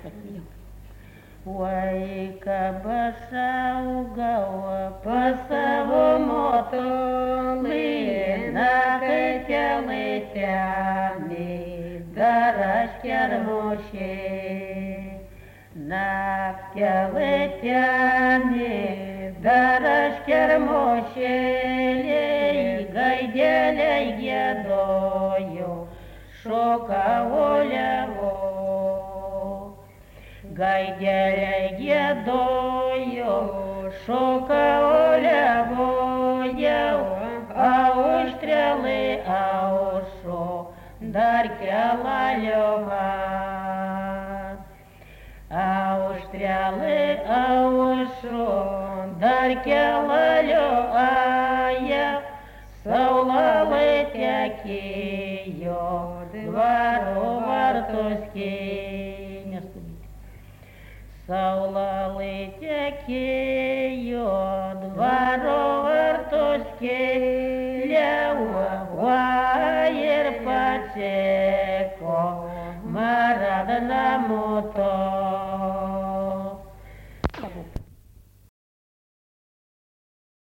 Oi, kabasauga pas savo motolį, nakaitė laitemi, dar aš kermošė. Naktė laitemi, dar aš kermošėliai, gaidelei gėdojo, šokauliavo. Gaidelei gėdojo, šokauliavo jau, auštrelai aušo, dar kelaliova. Auštrelai aušo, dar kelaliova jau, saulalai tekėjo, dvaro vartus kėnės. Saulalai tekėjo, dvaro vartus kėliavo, ir patseko, marad namuto.